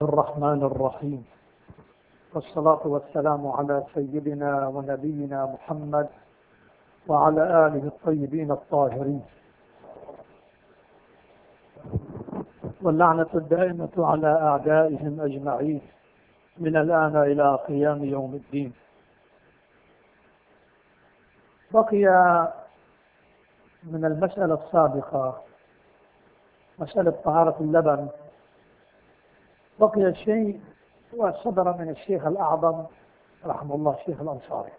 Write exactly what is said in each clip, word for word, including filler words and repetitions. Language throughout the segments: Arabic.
الرحمن الرحيم، والصلاة والسلام على سيدنا ونبينا محمد وعلى آله الطيبين الطاهرين، واللعنة الدائمة على أعدائهم أجمعين من الآن إلى قيام يوم الدين. بقي من المسألة السابقة، مسألة طهارة اللبن، بقي شيء هو صدر من الشيخ الأعظم رحمه الله الشيخ الأنصاري،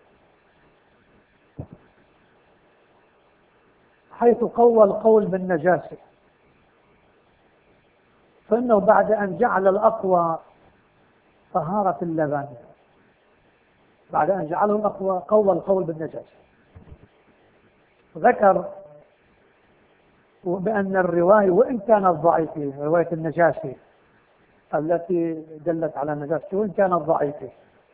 حيث قوى القول بالنجاسة، فإنه بعد أن جعل الأقوى طهارة اللبن، بعد أن جعله الأقوى قوى القول بالنجاسة، ذكر بأن الرواية وإن كانت ضعيفة، رواية النجاسة التي دلت على النجاسة وإن كانت ضعيفة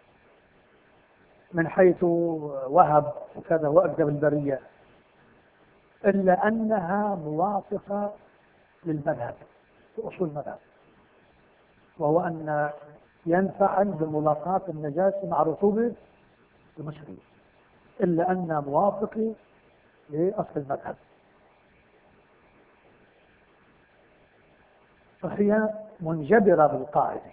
من حيث وهب وكذا وأكذب البرية، إلا أنها موافقة للمذهب وأصول المذهب، وهو أن ينفعل بملاقاة النجاسة مع رطوبة المشرب، إلا أنها موافقة لأصل المذهب، فهي منجبرة بالقاعدة.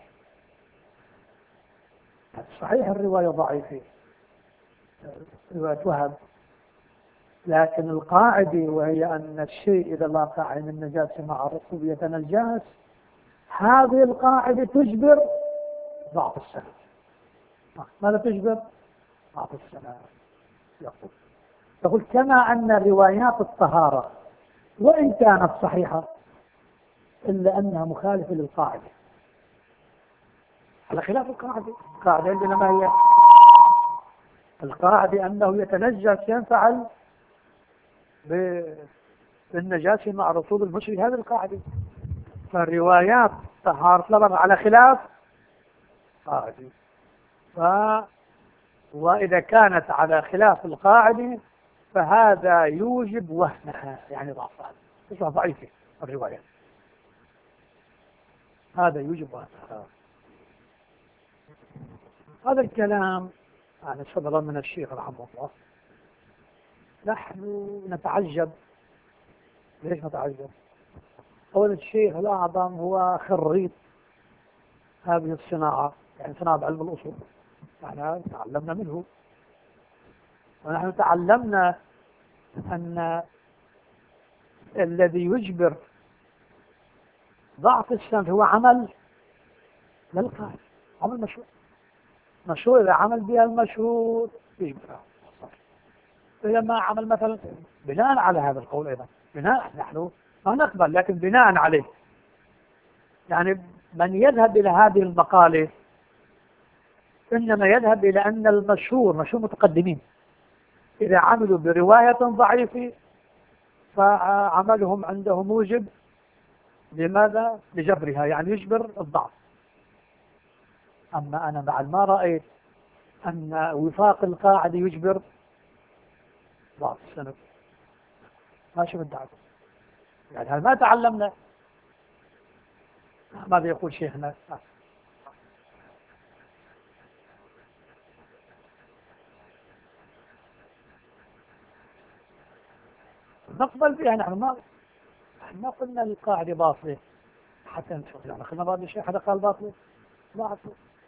صحيح الرواية ضعيفة، رواية وهب، لكن القاعدة وهي أن الشيء إذا لاقى عين النجاسة مع الرطوبة يتنجس، هذه القاعدة تجبر ضعف السند. ماذا تجبر؟ ضعف السند. يقول يقول كما أن روايات الطهارة وإن كانت صحيحة إلا أنها مخالفة للقاعدة، على خلاف القاعدة. القاعدة عندنا ما هي؟ القاعدة أنه يتنجس ينفعل بالنجاسة مع رطوب المشرب، هذه القاعدة. فالروايات طهارة لبن على خلاف قاعدة، ف وإذا كانت على خلاف القاعدة فهذا يوجب وهنها، يعني ضعفها، تصبح ضعيفة الرواية، هذا يوجب وهنها. هذا الكلام يعني صدر من الشيخ رحمه الله. نحن نتعجب. ليش نتعجب؟ أولا الشيخ الأعظم هو خريط هذه الصناعة، يعني صناعة علم الأصول، نحن تعلمنا منه، ونحن تعلمنا أن الذي يجبر ضعف السند هو عمل للقاعدة، عمل مشروع. مشروع إذا عمل بها المشروع يجبرها، إذا ما عمل مثلا بناء على هذا القول، أيضا بناء نحن ما نقبل، لكن بناء عليه، يعني من يذهب إلى هذه المقالة إنما يذهب إلى أن المشهور مشهور متقدمين إذا عملوا برواية ضعيفة فعملهم عنده موجب لماذا؟ لجبرها، يعني يجبر الضعف. أما أنا بعد ما رأيت أن وفاق القاعدة يجبر ضعف السند، ما شو بدي أقول؟ يعني هل ما تعلمنا؟ ماذا يقول شيخنا؟ نقبل بها، نحن ما ما قلنا القاعدة باطلة حتى نشوف، يعني قلنا بعض الشيء حدا قال باطلة؟ لا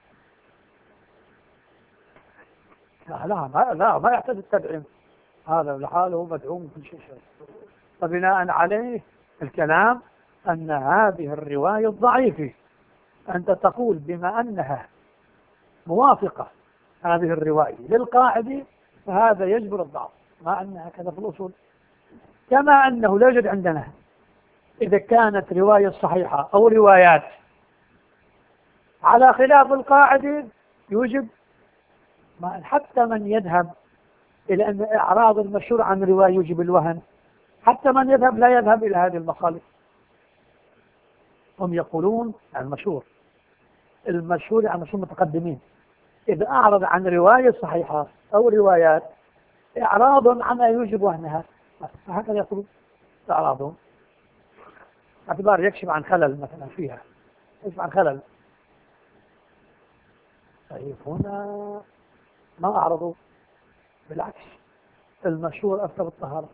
لا لا لا ما يحتاج التدعيم، هذا لحاله مدعوم كل شيء. فبناء عليه الكلام أن هذه الرواية ضعيفة، أنت تقول بما أنها موافقة هذه الرواية للقاعدة فهذا يجبر الضعف، مع أنها كذا في الأصول. كما أنه لا يوجد عندنا إذا كانت رواية صحيحة أو روايات على خلاف القاعدة يوجب، ما حتى من يذهب إلى أن إعراض المشهور عن رواية يوجب الوهن، حتى من يذهب لا يذهب إلى هذه المخالف. هم يقولون المشهور المشهور عن مشهور متقدمين إذا أعرض عن رواية صحيحة أو روايات إعراض عنها يوجب وهنها، هكذا يقولون إعراضهم، اعتبار يكشف عن خلل مثلا فيها، يكشف عن خلل، طيب هنا ما أعرضوا، بالعكس المشهور أفتى بالطهارة،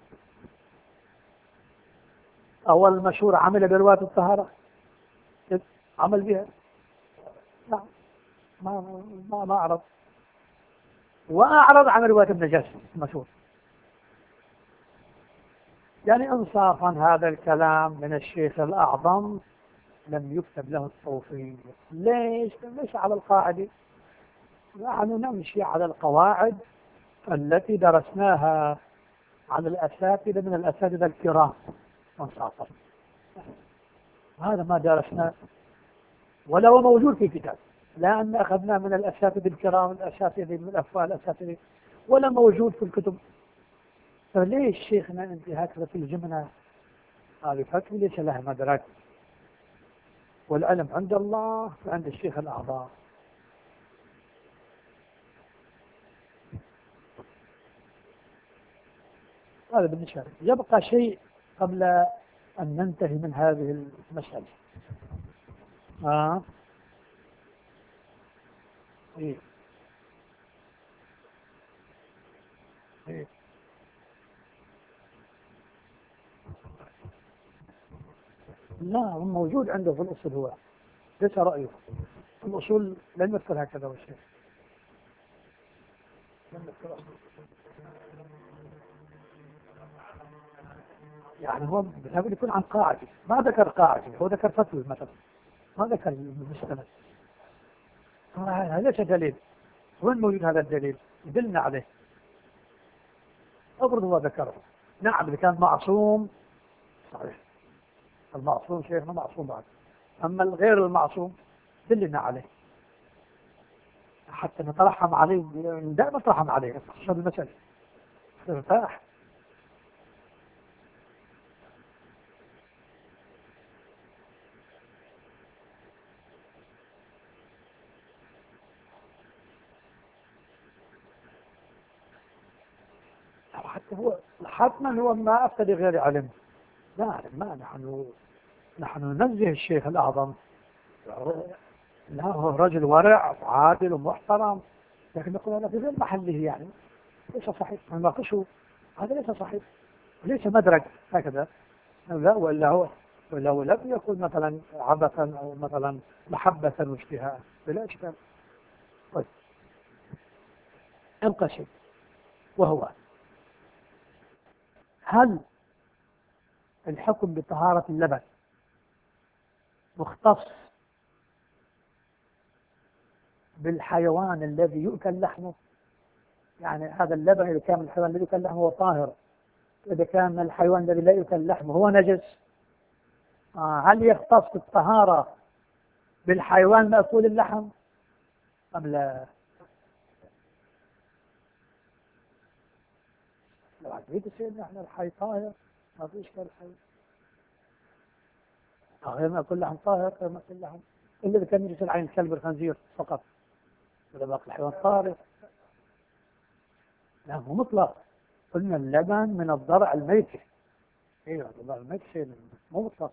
أول المشهور عمل برواية الطهارة عمل بها. لا ما ما ما أعرض، وأعرض عن رواية النجاشي المشهور. يعني إنصافا هذا الكلام من الشيخ الأعظم لم يكتب له التوفيق. ليش؟ ليش على القاعدة؟ نحن نمشي على القواعد التي درسناها عن الأساتذة من الأساتذة الكرام إنصافا. هذا ما درسناه ولا هو موجود في كتاب، لا أن أخذناه من الأساتذة الكرام الأساتذة من الأفواه الأساتذة، ولا موجود في الكتب. فليش شيخنا أنت هكذا تلزمنا؟ هذه فتوى ليس لها مدرك، والعلم عند الله وعند الشيخ الأعظم. هذا بالنسبة لي. يبقى شيء قبل أن ننتهي من هذه المسألة. آه. إيه. إيه. لا هو موجود عنده في الأصول، هو ليس رأيه في الأصول لا يمثل هكذا والشيء. يعني هو بيحاول يكون عن قاعدة، ما ذكر قاعدة، هو ذكر فتوى مثلا، ما ذكر المستند. هذا ليس دليل. وين موجود هذا الدليل؟ يدلنا عليه. افرض هو ذكره، نعم إذا كان معصوم صحيح، المعصوم شيخنا معصوم بعد، أما الغير المعصوم دلنا عليه حتى نترحم عليه، دائما نترحم عليه خصوصا المسألة ارتاح. حتى هو حتما هو ما أفتى لغير علم، لا علم ما نحن نحن ننزه الشيخ الأعظم، لا هو رجل ورع وعادل ومحترم، لكن نقول هذا في غير محله، يعني ليس صحيح نناقشه، هذا ليس صحيح ليس مدرك هكذا. لا ولا هو ولا هو لم يكن مثلا عبثا أو مثلا محبة واشتهاء بلا إشكال. طيب يبقى شيء، وهو هل الحكم بطهارة اللبن مختص بالحيوان الذي يؤكل لحمه؟ يعني هذا اللبن إذا كان من الحيوان الذي يؤكل لحمه هو طاهر، إذا كان من الحيوان الذي لا يؤكل لحمه هو نجس. آه هل يختص الطهارة بالحيوان مأكول اللحم أم لا؟ لو عديد يصير نحن الحي طاهر ما في إشكال. الحي غير مأكول لحم طاهر، غير مأكول لحم إلا إذا كان يجلس العين الكلب الخنزير فقط، ولا باقي الحيوان طاهر. لا هو مطلق، قلنا اللبن من الضرع الميتة. ايوه الضرع الميتة شيء مو مطلق.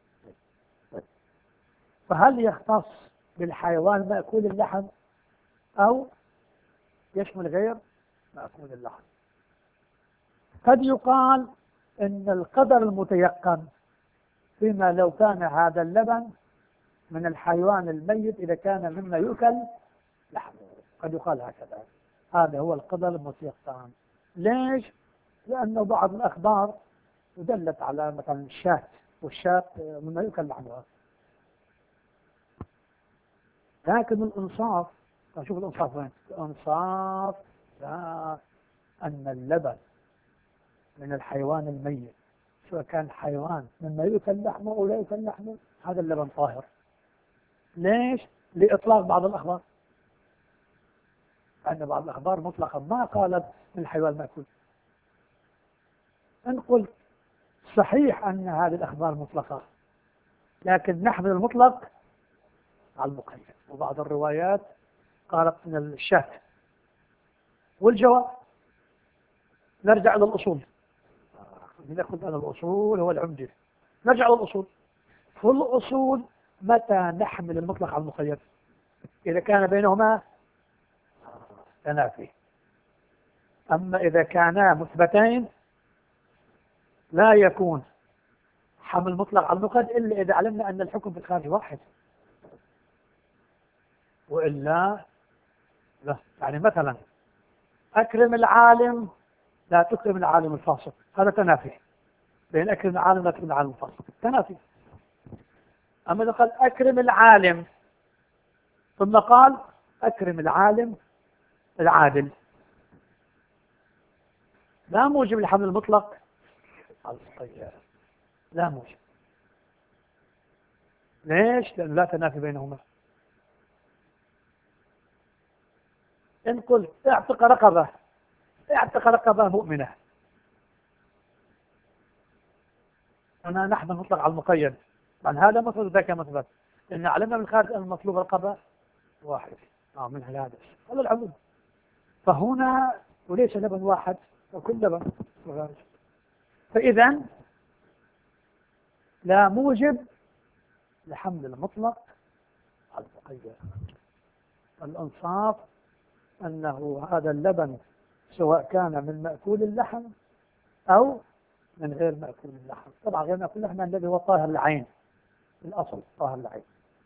فهل يختص بالحيوان مأكول اللحم أو يشمل غير مأكول اللحم؟ قد يقال إن القدر المتيقن فيما لو كان هذا اللبن من الحيوان الميت إذا كان مما يؤكل لحمه، قد يقال هكذا، هذا هو القدر المتيقن. ليش؟ لأنه بعض الأخبار دلت على مثلا الشاة، والشاة مما يؤكل لحمها. لكن الإنصاف، نشوف الإنصاف وين؟ الإنصاف لا، أن اللبن من الحيوان الميت سواء كان حيوان مما يؤكل لحمه أو لا يؤكل لحمه هذا اللبن طاهر. ليش؟ لإطلاق بعض الأخبار، أن بعض الأخبار مطلقا ما قالت من الحيوان مأكول. إن قلت صحيح أن هذه الأخبار مطلقة، لكن نحمل المطلق على المقيد، وبعض الروايات قالت من الشاة. والجواب نرجع إلى الأصول، نأخذ أنا الأصول هو العمدة، نرجع إلى الأصول. في الأصول متى نحمل المطلق على المقيد؟ إذا كان بينهما تنافي. أما إذا كانا مثبتين لا يكون حمل مطلق على المقيد إلا إذا علمنا أن الحكم في الخارج واحد، وإلا لا. يعني مثلا أكرم العالم لا تكرم العالم الفاسق، هذا تنافي بين أكرم العالم لا تكرم العالم الفاسق، تنافي. أما إذا قال أكرم العالم ثم قال أكرم العالم العادل، لا موجب لحمل المطلق على المقيد، لا موجب. ليش؟ لأنه لا تنافي بينهما. إن قلت اعتق رقبة، اعتق رقبة مؤمنة، أنا نحمل مطلق على المقيد، عن هذا مثبت وذاك مثبت، لأن علمنا من الخارج أن المطلوب رقبة واحد آه من هذا هذا العموم. فهنا وليس لبن واحد وكل لبن وغيره. فإذا لا موجب لحمل المطلق على المقيد. الإنصاف أنه هذا اللبن سواء كان من مأكول اللحم أو من غير مأكول اللحم. طبعا غير مأكول اللحم الذي هو طاهر العين، الأصل طاهر العين.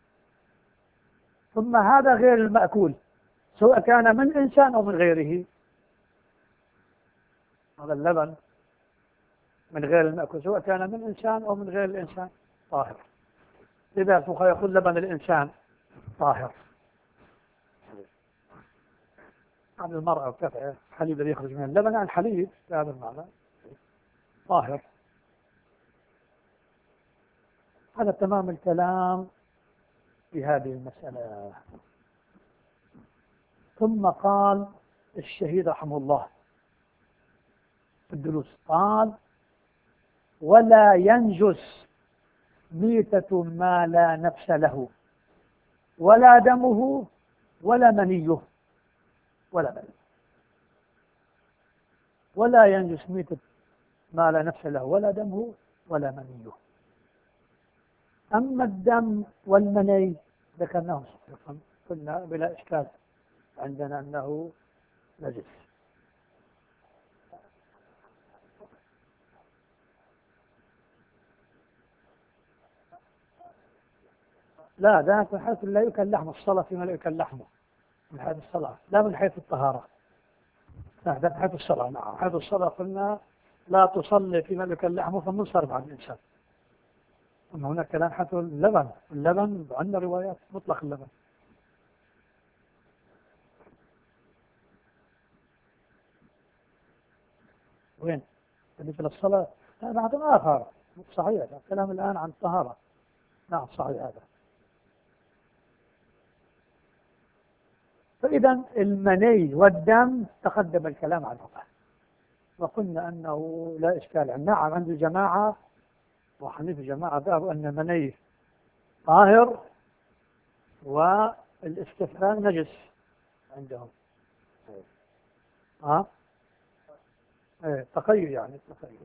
ثم هذا غير المأكول سواء كان من إنسان أو من غيره، هذا اللبن من غير المأكول سواء كان من إنسان أو من غير الإنسان طاهر. إذا الفقهاء يقول لبن الإنسان طاهر، عن المرأة وكذا الحليب الذي يخرج من اللبن عن الحليب بهذا المعنى طاهر. هذا تمام الكلام في هذه المسألة. ثم قال الشهيد رحمه الله في الدروس، قال ولا ينجس ميتة ما لا نفس له ولا دمه ولا منيه ولا منيه. ولا ينجس ميتة ما لا نفس له ولا دمه ولا منيه. أما الدم والمني ذكرناه سابقا، قلنا بلا إشكال عندنا أنه نجس. لا، ذاك من حيث لا يؤكل لحمه، الصلاة فيما لا يؤكل لحمه من حيث الصلاة، لا من حيث الطهارة. لا، ده من حيث الصلاة. نعم، حيث الصلاة قلنا لا تصلي فيما لا يؤكل لحمه فمنصرف عن الإنسان. أما هناك كلام حيث اللبن، اللبن عندنا روايات مطلق اللبن. وين؟ بالنسبة للصلاة هذا بعد آخر صحيح، الكلام الآن عن الطهارة. نعم صحيح هذا. فإذا المني والدم تقدم الكلام عنهما، وقلنا أنه لا إشكال. نعم عند الجماعة وحنيف الجماعة ذهبوا أن المني طاهر والاستفهام نجس عندهم. ها؟ ايه تقيد، يعني التقيد.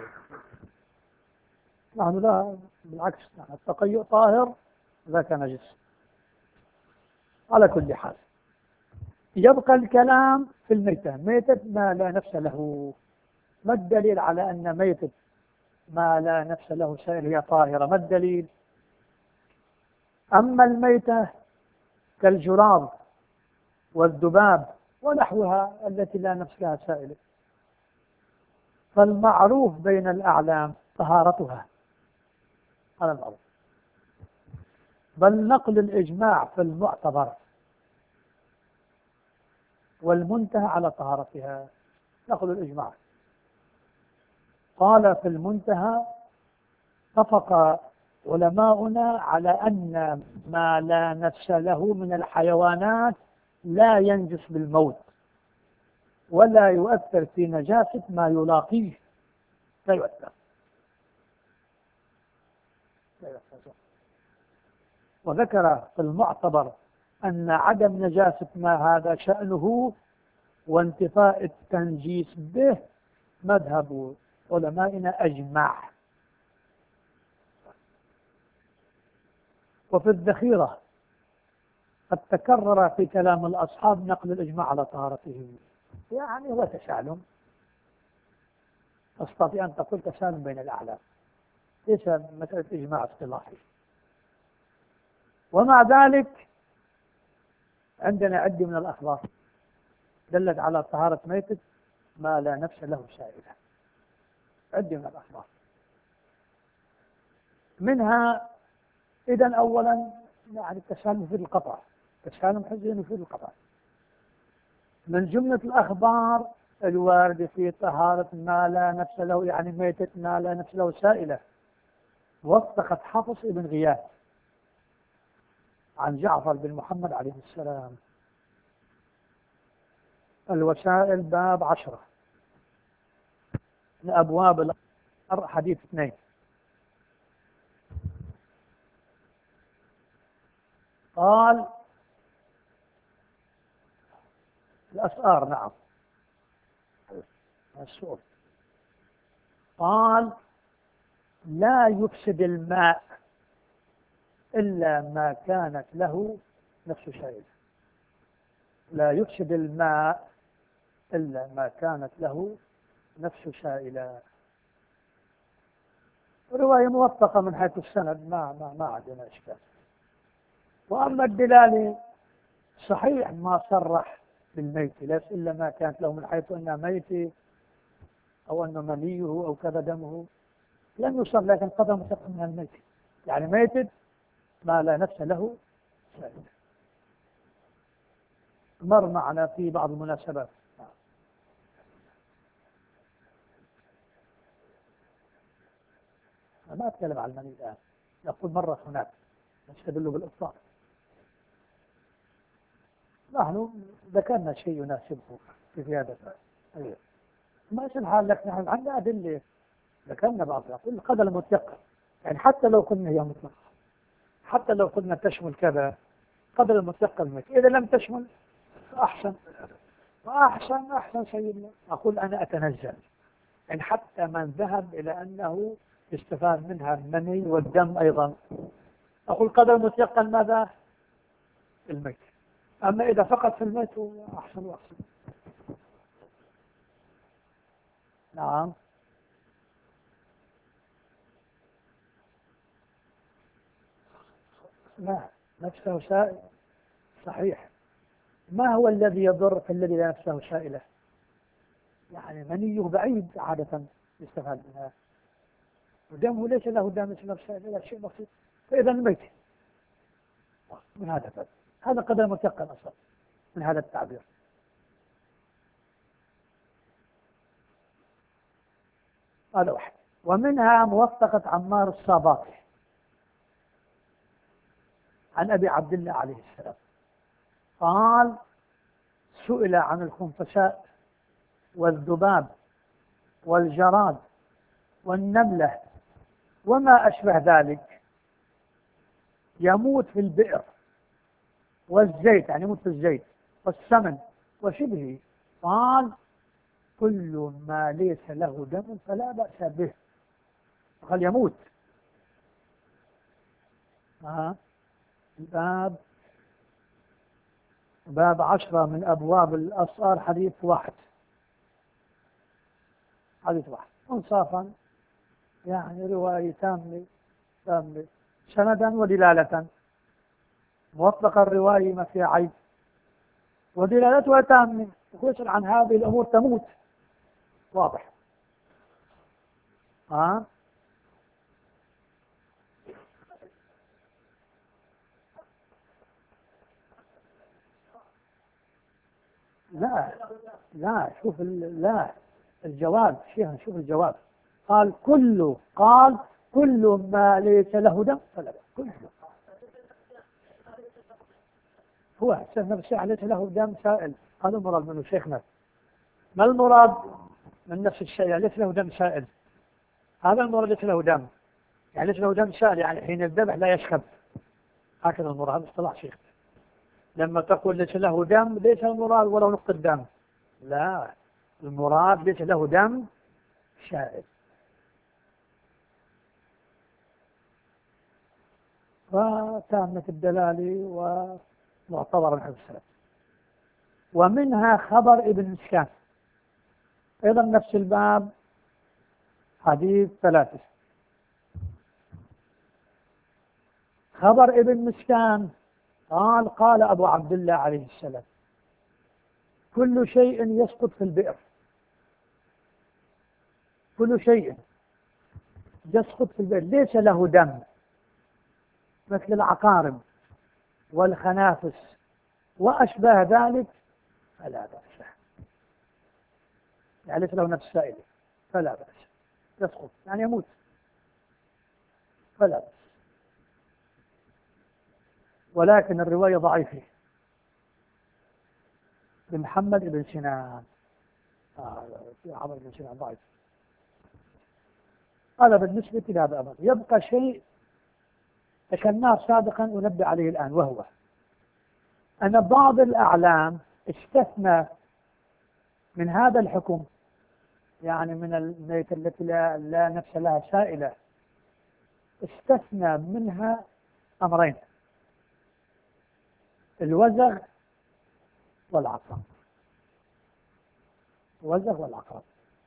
نحن لا، بالعكس، نحن التقيد طاهر ذاك نجس. على كل حال يبقى الكلام في الميتة. ميتة ما لا نفس له، ما الدليل على أن ميتة ما لا نفس له سائل هي طاهرة؟ ما الدليل؟ أما الميتة كالجراد والذباب ونحوها التي لا نفس لها سائل، فالمعروف بين الأعلام طهارتها، هذا المعروف. بل نقل الإجماع في المعتبر والمنتهى على طهارتها. نقل الإجماع قال في المنتهى اتفق علماؤنا على أن ما لا نفس له من الحيوانات لا ينجس بالموت ولا يؤثر في نجاسة ما يلاقيه، لا يؤثر. لا يؤثر. وذكر في المعتبر أن عدم نجاسة ما هذا شأنه وانتفاء التنجيس به مذهب علمائنا أجمع. وفي الذخيرة قد تكرر في كلام الأصحاب نقل الإجماع على طهارته، يعني هو تسالم، تستطيع أن تقول تسالم بين الأعلام، ليس مسألة إجماع اصطلاحي. ومع ذلك عندنا عدة من الأخبار دلت على طهارة ميتة ما لا نفس له سائلة، عدة من الأخبار، منها إذن أولا يعني التسالم في القطع، التسالم حزين في القطع. من جملة الأخبار الواردة في طهارة ما لا نفس له، يعني ميتة ما لا نفس له سائلة، وثقت حفص بن غياث عن جعفر بن محمد عليه السلام. الوسائل باب عشرة من أبواب الأسرار، حديث اثنين. قال الأسرار، نعم السؤال، قال لا يفسد الماء إلا ما كانت له نفس سائلة، لا يفسد الماء إلا ما كانت له نفس سائلة. رواية موثقة من حيث السند، ما ما ما عندنا إشكال. وأما الدلالة صحيح ما صرح بالميت ليس إلا ما كانت له، من حيث أنها ميتة أو أنه منيه أو كذا دمه لم يصر، لكن قدر متقن من الميت، يعني ميت ما لا نفس له سائلة. مر معنا في بعض المناسبات. أنا ما أتكلم عن المني الآن، نقول مرة هناك نستدل بالإطلاق. نحن ذكرنا شيء يناسبه في هذا الأيام، ما يصير حال لك نحن عندنا أدلة ذكرنا بعضها القدر المتيقن، يعني حتى لو قلنا هي مطلقة، حتى لو قلنا تشمل كذا قدر المتيقن، إذا لم تشمل فأحسن فأحسن أحسن سيدنا. أقول أنا أتنزل، يعني حتى من ذهب إلى أنه يستفاد منها المني والدم أيضا، أقول قدر متيقن ماذا؟ الميت. أما إذا فقط في الميت أحسن وأحسن. نعم لا نفسه سائل، صحيح. ما هو الذي يضر في الذي لا نفسه سائلة؟ يعني منيه بعيد عادة يستفاد منها، ودمه ليس له دم مثل نفسه إلا شيء بسيط، فإذا الميت من هذا الباب، هذا قدر متيقن أصلا من هذا التعبير. هذا واحد. ومنها موثقة عمار الصاباطي عن أبي عبد الله عليه السلام قال سئل عن الخنفساء والذباب والجراد والنملة وما أشبه ذلك يموت في البئر، والزيت يعني يموت في الزيت والسمن وشبهه، قال كل ما ليس له دم فلا بأس به. قال يموت. آه. باب باب عشرة من أبواب الأسرار، حديث واحد، حديث واحد انصافا، يعني رواية تامة تامة سندا ودلالة، موثقة الرواية ما فيها عيب، ودلالتها تامة، ويسأل عن هذه الأمور تموت، واضح. ها آه؟ لا لا شوف لا الجواب شيخ، شوف الجواب، قال كله، قال كل ما ليس له دم فلا دم، كله. هو نفسه ليس له دم سائل، هذا المراد منه شيخنا. ما المراد من نفس الشيء ليس له دم سائل؟ هذا المراد ليس له دم، يعني ليس له دم سائل، يعني حين الذبح لا يشخب، هكذا المراد، هذا اصطلاح شيخ. لما تقول ليس له دم ليس المراد ولو نقطة دم، لا، المراد ليس له دم سائل. وتامة الدلالة معتبرة من حيث السند. ومنها خبر ابن مسكان، أيضا نفس الباب، حديث ثلاثة. خبر ابن مسكان قال قال أبو عبد الله عليه السلام: كل شيء يسقط في البئر، كل شيء يسقط في البئر ليس له دم، مثل العقارب والخنافس وأشباه ذلك فلا بأس، يعني ليس له نفس سائلة فلا بأس، يسقط يعني يموت فلا بأس. ولكن الرواية ضعيفة لمحمد بن سنان، آه عمر بن سنان ضعيف. هذا بالنسبة لهذا الأمر. يبقى شيء ذكرناه سابقا أنبه عليه الآن، وهو أن بعض الأعلام استثنى من هذا الحكم، يعني من الميتة التي لا, لا نفس لها سائلة، استثنى منها أمرين: الوزغ والعقرب. الوزغ والعقرب.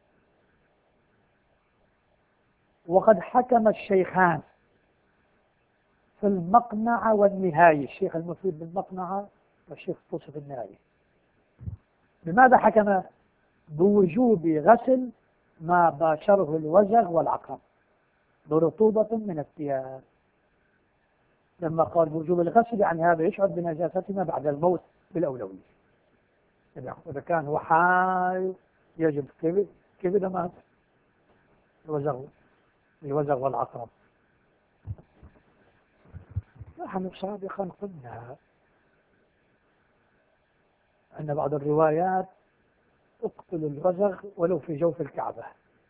وقد حكم الشيخان في المقنعة والنهاية، الشيخ المفيد بالمقنعة والشيخ الطوسي في النهاية. بماذا حكم؟ بوجوب غسل ما باشره الوزغ والعقرب برطوبة من الثياب. لما قال بوجوب الغسل يعني هذا يشعر بنجاستهما بعد الموت بالأولوية. إذا كان هو حي يجب كيف كيف إذا مات الوزغ الوزغ والعقرب. نحن سابقا قلنا أن بعض الروايات اقتل الوزغ ولو في جوف الكعبة،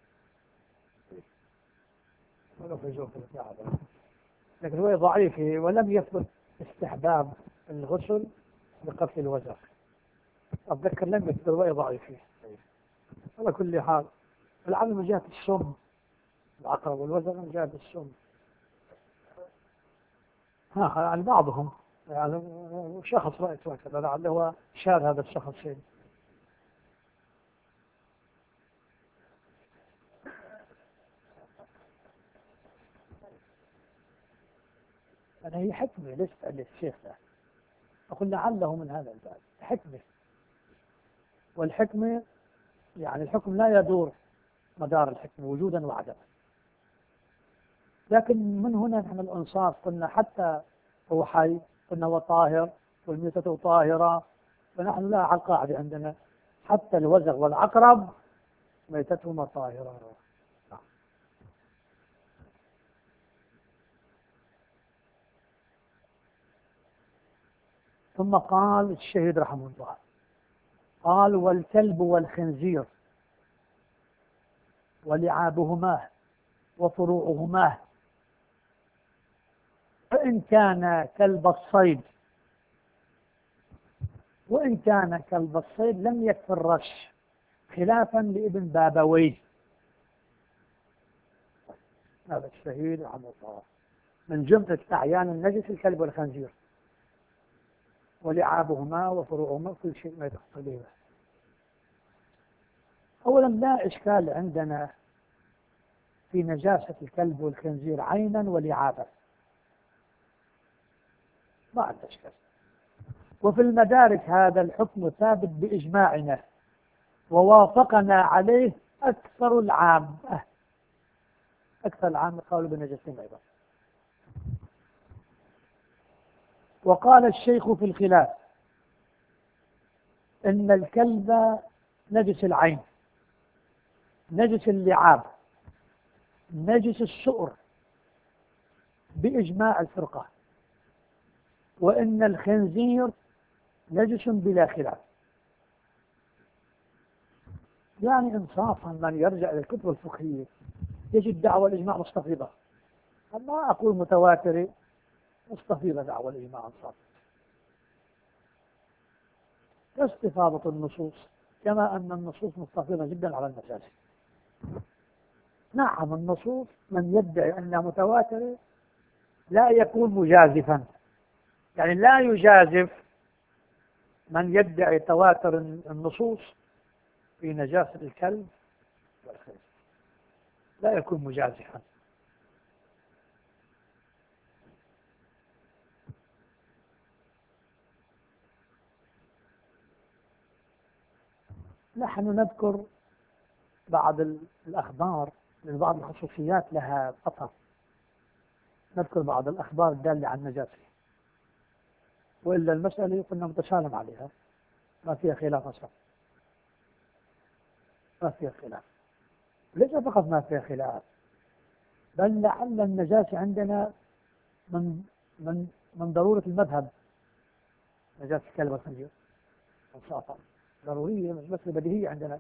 ولو في جوف الكعبة، لكن رواية ضعيفة ولم يثبت استحباب الغسل بقتل الوزغ. أتذكر لم يثبت رواية ضعيفة. على كل حال العلم من جهة السم، العقرب والوزغ من جهة السم، ها يعني بعضهم يعني شخص رأيت وكذا لعله شاذ هذا الشخص شيء. أنا هي حكمة ليست عند الشيخ ده، أقول لعله من هذا الباب حكمة، والحكمة يعني الحكم لا يدور مدار الحكمة وجودا وعدما. لكن من هنا نحن الأنصاف قلنا حتى هو حي قلنا هو طاهر والميتة طاهرة، فنحن لا على القاعدة عندنا حتى الوزغ والعقرب ميتتهما طاهرة. ثم قال الشهيد رحمه الله، قال: والكلب والخنزير ولعابهما وفروعهما، فإن كان كلب الصيد وإن كان كلب الصيد لم يكفي الرش، خلافا لابن بابويه. هذا الشهيد رحمه الله من جملة أعيان النجس الكلب والخنزير ولعابهما وفروعهما كل شيء ما يدخل به. أولا لا إشكال عندنا في نجاسة الكلب والخنزير عينا ولعابا، ما عندنا إشكال. وفي المدارك هذا الحكم ثابت بإجماعنا ووافقنا عليه أكثر العامة، أكثر العامة قالوا بنجاسين أيضا. وقال الشيخ في الخلاف إن الكلب نجس العين، نجس اللعاب، نجس السؤر بإجماع الفرقة، وإن الخنزير نجس بلا خلاف. يعني إنصافا من يرجع إلى الكتب الفقهية يجد دعوة الإجماع مستفيضة، ما أقول متواترة، مستفيضة دعوة الإجماع إنصافا، كاستفاضة النصوص، كما أن النصوص مستفيضة جدا على المجاز. نعم النصوص من يدعي أنها متواترة لا يكون مجازفا، يعني لا يجازف من يدعي تواتر النصوص في نجاسة الكلب والخنزير لا يكون مجازحا. نحن نذكر بعض الأخبار لبعض الخصوصيات لها خطر، نذكر بعض الأخبار الدالة على النجاسة، وإلا المسألة كنا متسالم عليها ما فيها خلاف أصلا، ما فيها خلاف. ليس فقط ما فيها خلاف، بل لعل النجاسة عندنا من من من ضرورة المذهب. نجاسة الكلب والخنزير والساطع ضرورية، مش بس بديهية عندنا.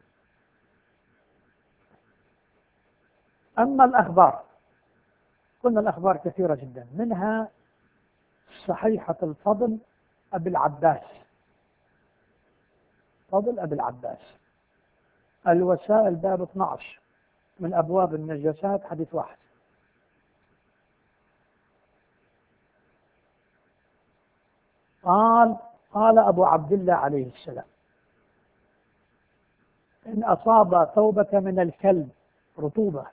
أما الأخبار، قلنا الأخبار كثيرة جدا، منها صحيحة الفضل أبي العباس، فضل أبي العباس، الوسائل باب اثني عشر من أبواب النجاسات حديث واحد. قال قال أبو عبد الله عليه السلام: إن أصاب ثوبك من الكلب رطوبة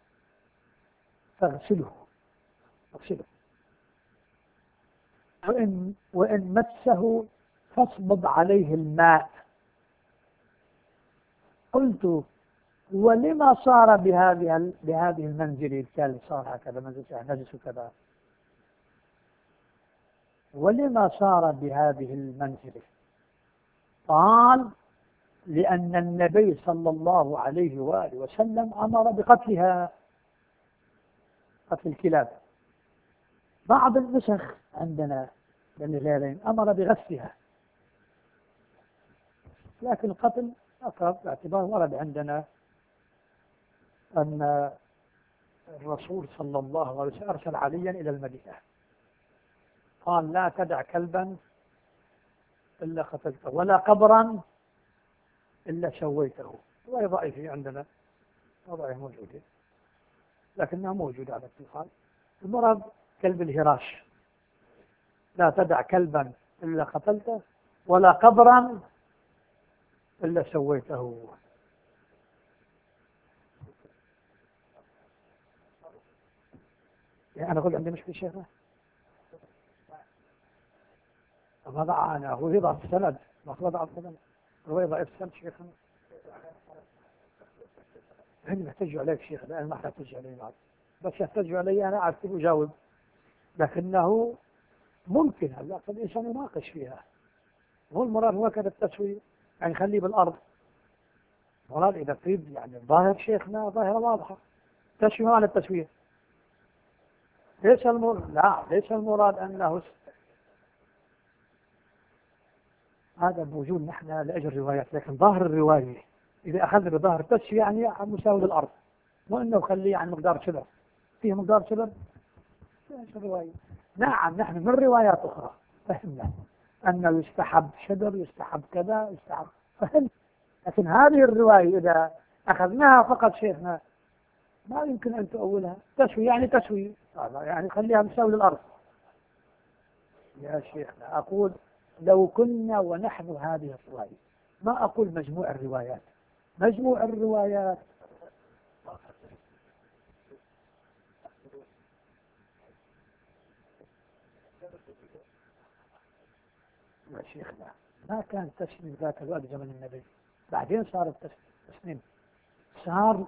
فاغسله اغسله وإن, وإن مسه فاصبب عليه الماء. قلت: ولما صار بهذه بهذه المنزل الكلب صار هكذا نجس كذا؟ ولما صار بهذه المنزلة؟ قال: لأن النبي صلى الله عليه وآله وسلم أمر بقتلها، قتل الكلاب. بعض النسخ عندنا بالليلين أمر بغسلها، لكن القتل أقرب باعتبار ورد عندنا أن الرسول صلى الله عليه وسلم أرسل عليا إلى المدينة، قال: لا تدع كلبا إلا قتلته ولا قبرا إلا سويته. رواية ضعيفة عندنا، رواية موجودة لكنها موجودة على كل حال. المرض كلب الهراش، لا تدع كلبا إلا قتلته ولا قبرا إلا سويته. يعني أنا أقول عندي مشكلة شيخنا، هذا أنا هو يضعف السند، ما هو ضعف السند، هو يضعف السند شيخنا. هم يحتجوا عليك شيخ، لأن ما يحتجوا علي بعد، بس يحتجوا علي أنا أعرف كيف أجاوب، لكنه ممكن هلا الإنسان يناقش فيها. هو المراد هو كذا التسوية، يعني خليه بالأرض. مراد إذا تريد يعني ظاهر شيخنا ظاهرة واضحة، تسوية على التسوية. ليس المراد، لا ليس المراد أنه هذا موجود نحن لأجل روايات، لكن ظاهر الرواية إذا أخذ بظاهر التسوية يعني مساوي للأرض، مو إنه خليه عن مقدار شبر، فيه مقدار شبر ليش الرواية. نعم نحن من روايات أخرى فهمنا أنه يستحب شبر، يستحب كذا، يستحب، فهم. لكن هذه الرواية إذا أخذناها فقط شيخنا ما يمكن أن تؤولها. تسوي يعني تسوي، يعني خليها مساوي للأرض. يا شيخنا أقول لو كنا ونحن هذه الرواية، ما أقول مجموع الروايات، مجموع الروايات يا شيخنا ما كان تسليم ذاك الوقت زمن النبي، بعدين صار التسليم، صار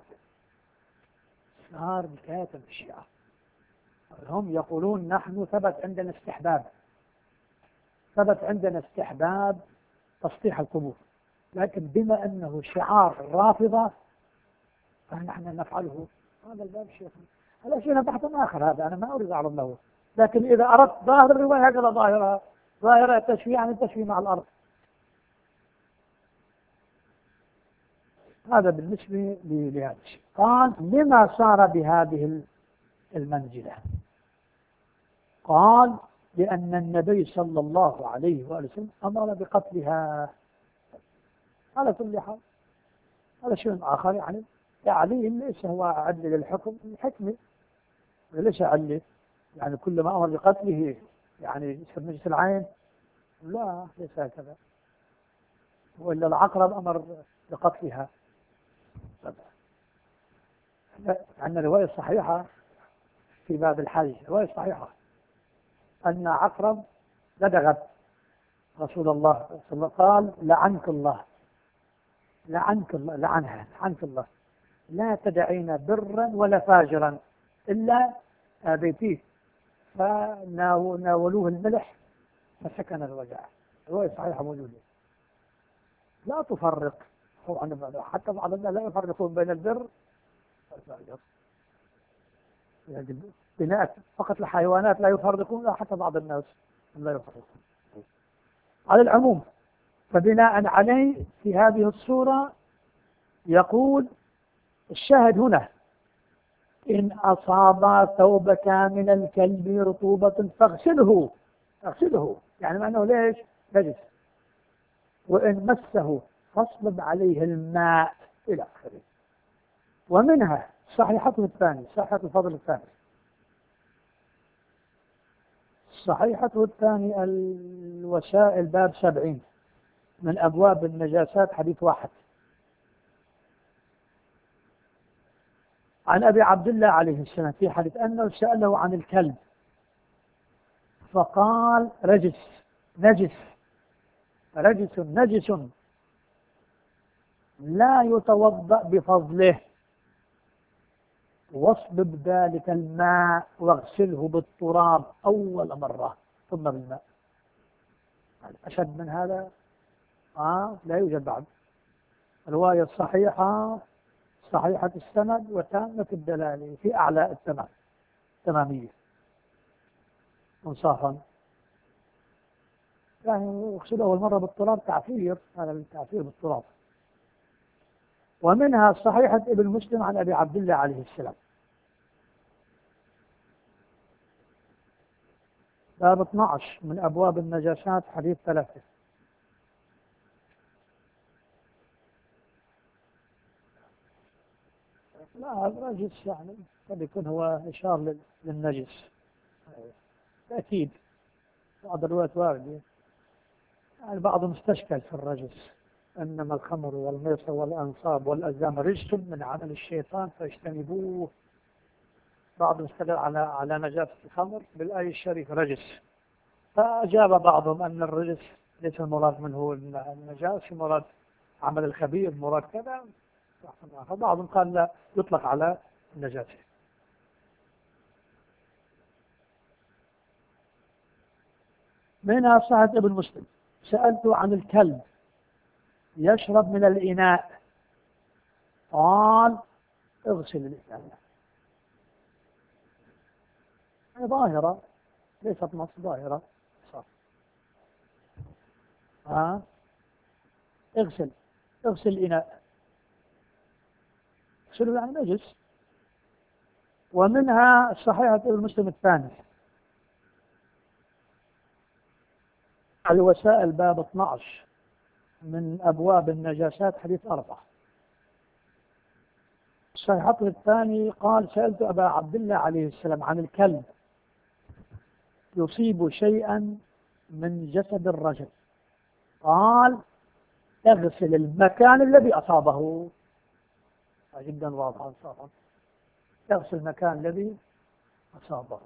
صار بكاتب الشيعة. هم يقولون نحن ثبت عندنا استحباب، ثبت عندنا استحباب تسطيح القبور، لكن بما أنه شعار الرافضة فنحن نفعله. هذا الباب شيخنا، هذا شيء بحث آخر، هذا أنا ما أريد أعرض له، لكن إذا أردت ظاهر الرواية هكذا ظاهرة، ظاهرة التشفيع عن التشفيع مع الأرض. هذا بالنسبة لهذا الشيء. قال: لما صار بهذه المنزلة؟ قال: لأن النبي صلى الله عليه وآله وسلم أمر بقتلها. على كل حال هذا شيء آخر، يعني يعني ليس هو عدل للحكم الحكمة، ليس عدل يعني كل ما أمر بقتله يعني يصير نجس العين، لا ليس هكذا. وإلا العقرب أمر بقتلها. عندنا رواية صحيحة في باب الحج، رواية صحيحة أن عقرب لدغت رسول الله صلى الله عليه وسلم، قال لعنك الله، لعنك الله، لعنها، لعنك الله، لا تدعين برا ولا فاجرا إلا آبيتيه، فناولوه الملح فسكن الوجع. رواية صحيحة موجودة. لا تفرق، حتى بعض الناس لا يفرقون بين البر والفاجر، يعني بناء فقط الحيوانات لا يفرقون، لا حتى بعض الناس لا يفرقون. على العموم، فبناء عليه في هذه الصورة يقول الشاهد هنا: إن أصاب ثوبك من الكلب رطوبة فاغسله، اغسله، يعني معناه ليش؟ نجس. وإن مسه فاصبب عليه الماء إلى آخره. ومنها صحيحته الثانية، صحيحة الفضل الثاني، صحيحته الثاني الوسائل باب سبعين من أبواب النجاسات حديث واحد، عن أبي عبد الله عليه السلام في حديث أنه سأله عن الكلب فقال رجس، نجس، رجس نجس لا يتوضأ بفضله، واصبب ذلك الماء واغسله بالتراب أول مرة ثم بالماء. أشد من هذا آه لا يوجد بعد. الرواية الصحيحة صحيحة السند وتامة الدلالة في أعلى التمام، تمامية منصافا، يعني يغسله أول مرة بالتراب تعفير، هذا التعفير بالتراب. ومنها صحيحة ابن مسلم عن أبي عبد الله عليه السلام باب اثني عشر من أبواب النجاسات حديث ثلاثة، لا النجس يعني قد يكون هو إشار للنجس أكيد، بعض الروايات واردة، يعني بعضهم استشكل في الرجس، إنما الخمر والميسر والأنصاب والأزلام رجس من عمل الشيطان فاجتنبوه. بعضهم استدل على على نجاسة الخمر بالآية الشريفة رجس، فأجاب بعضهم أن الرجس ليس المراد منه النجاسة، مراد عمل الخبيث، مراد كذا، فبعضهم قال لا يطلق على النجاسة. منها صحة ابن مسلم سألته عن الكلب يشرب من الإناء قال اغسل الإناء. ظاهرة ليست نص، ظاهرة صح. ها اغسل، اغسل الإناء، اغسله يعني نجس. ومنها صحيحة ابن مسلم الثاني الوسائل باب اثني عشر من أبواب النجاسات حديث أربعة. صحيحته الثاني قال سألت أبا عبد الله عليه السلام عن الكلب يصيب شيئا من جسد الرجل قال اغسل المكان الذي أصابه، جدا واضحا صراحة، اغسل المكان الذي أصابه.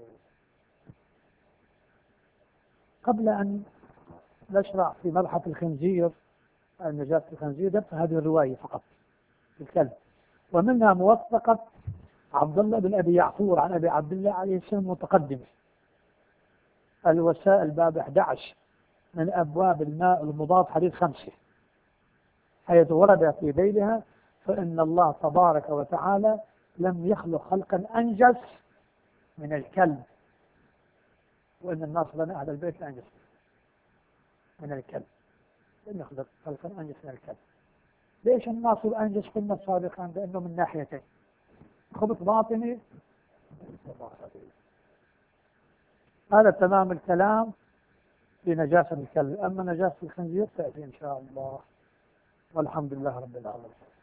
قبل أن نشرع في مبحث الخنزير نجاسة الخنزير نبقى هذه الرواية فقط في الكلب. ومنها موثقة عبد الله بن أبي يعفور عن أبي عبد الله عليه السلام متقدمة الوسائل باب أحد عشر من أبواب الماء المضاف حديث خمسة، حيث ورد في ذيلها فإن الله تبارك وتعالى لم يخلق خلقا أنجس من الكلب، وإن الناس بنى أهل البيت أنجس من الكلب، لم يخلق خلقا أنجس من الكلب. ليش الناس أنجس قلنا سابقا؟ لأنه من ناحيتين، خبث باطني. هذا تمام الكلام في نجاسة الكلب. أما نجاسة الخنزير تأتي إن شاء الله، والحمد لله رب العالمين.